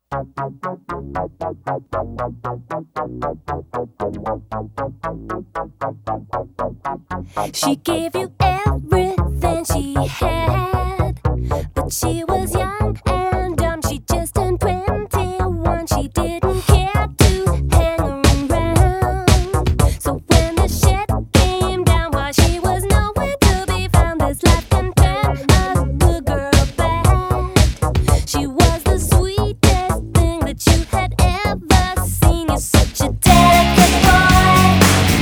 She gave you everything she had, but she was young and dumb. She just turned 21. She didn't care to hang around. So when the shit came down, while she was nowhere to be found, this life can turn a good girl bad. She was the sweetest thing that you had ever seen. You're such a delicate boy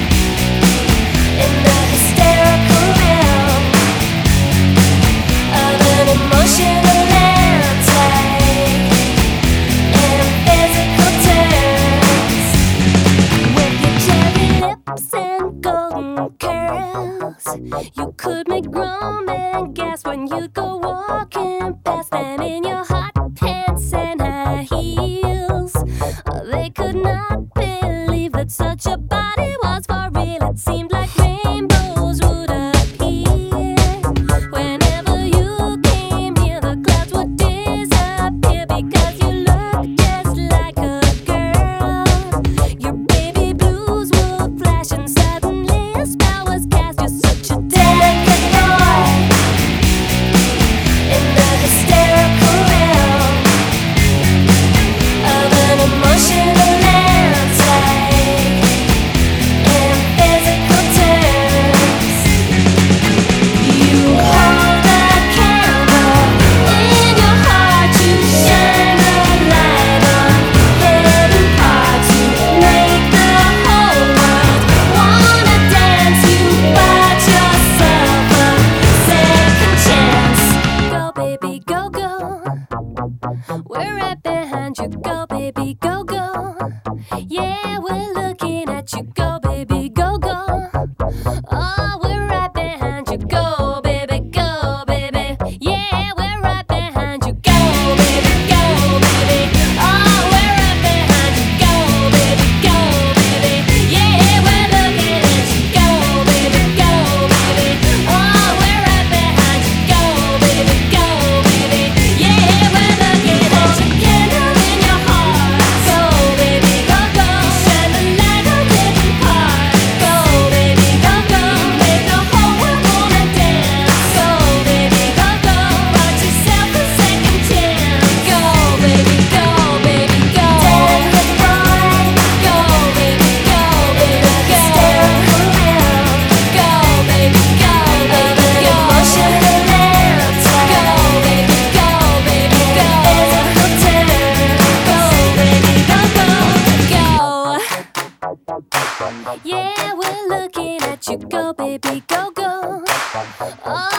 in the hysterical realm of an emotional landscape in physical terms. With your cherry lips and golden curls, you could make grown men gasp when you'd go walking past them in your hot pants and high heels. They could not believe that such a body was for real. It seemed like rainbows would appear whenever you came near. The clouds would disappear because you looked just like a girl. Your baby blues would flash and suddenly a spell was cast. You're such a delicate boy in the hysterical realm of an emotional landscape in physical terms. You hold a candle in your heart to shine the light on hidden parts. You make the whole world wanna dance. You bought yourself a second chance. Go, baby, go, go. We're right behind you. Go, baby, go, go. Yeah, we're looking at you. Go, baby, go, go. Oh, we're right behind you. Go, baby, go, baby. Yeah, we're right behind you. Go, baby, go, baby. Oh, we're right behind you. Go, baby, go, baby. Yeah, we're looking at you. Go, baby, go, baby. Oh, we're right behind you. Go, baby, go, baby. Yeah, we're looking at you. Candle in your heart. Go, baby, go, go. Shine the light on hidden parts. Go, baby, go, go. Make the whole world wanna dance. Go, baby, go, go. Bought yourself a second chance. Go, baby, go, baby, go. Delicate boy. Go, baby, go, baby, go. Hysterical realm. Go, baby, go, baby, go. Emotional landscape. Go, baby, go, baby, go. Physical terms. Go, baby, go, go, go. Yeah, we're looking at you. Go, baby, go, go. Oh,